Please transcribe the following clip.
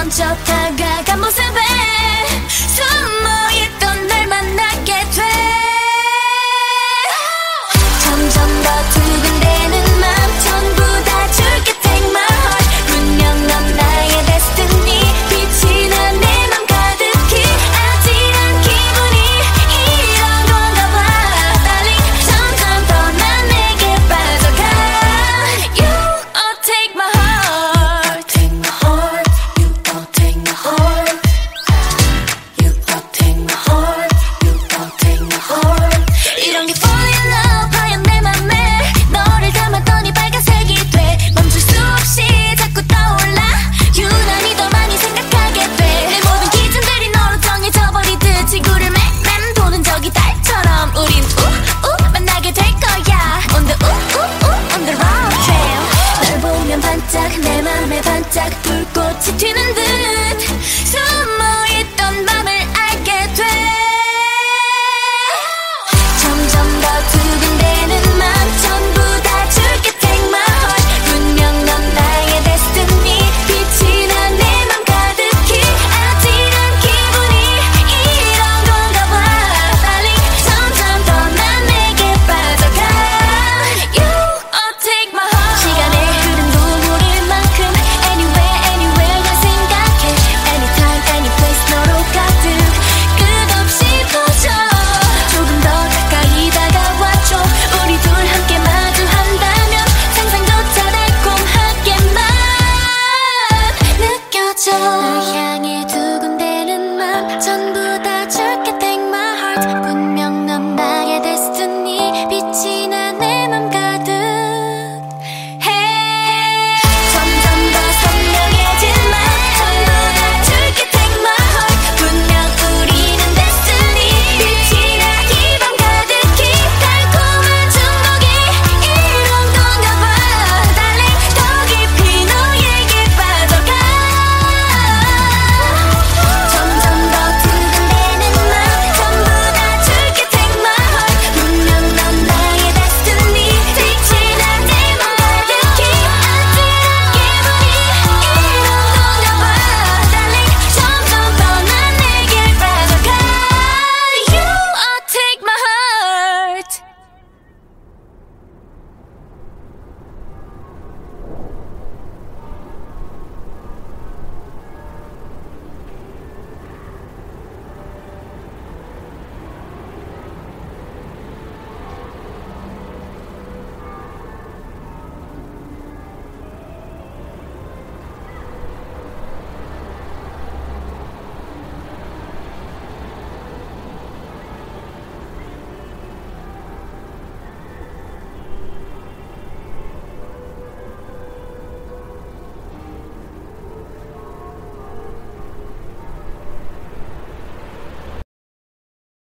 먼저 다가간 모습에 숨어있던 날 만나게 돼. 점점 더 두근대는 맘 전부 다 줄게. Take my heart. 분명 넌 나의 destiny. 빛이 나 내 맘 가득히. 아찔한 기분이 이런 건가 봐. Darling, 점점 더 난 내게 빠져가. You oh take my heart. Take my heart. You oh take my heart. You oh take my heart. You oh take my heart. 이런 게 fall in love 하얀 내 맘에 너를 담았더니 빨간색이 돼. 멈출 수 없이 자꾸 떠올라. 유난히 더 많이 생각하게 돼. 내 모든 기준들이 너로 정해져 버리듯 지구를 맴 도는 저기 달처럼 우린 만나게 될 거야. On the on the road trail. 널 보면 반짝 내 맘에 반짝 불꽃이 튀는 듯 숨어있던 맘을 알게 돼. 점점 더 두근대는 맘 전부 다 줄게. Take my heart. 분명 넌 나의 destiny. 빛이 나 내 맘 가득히. 아찔한 기분이 이런 건가 봐. Darling, 점점 더 난 내게 빠져가. You oh take my heart. 시간의 흐름 눈물일 만큼 Anywhere anywhere 날 생각해. Anytime any place 너로 가득 끝없이 퍼져. 조금 더 가까이 다가와줘. 우리 둘 함께 마주한다면 상상조차 달콤하게만 느껴져.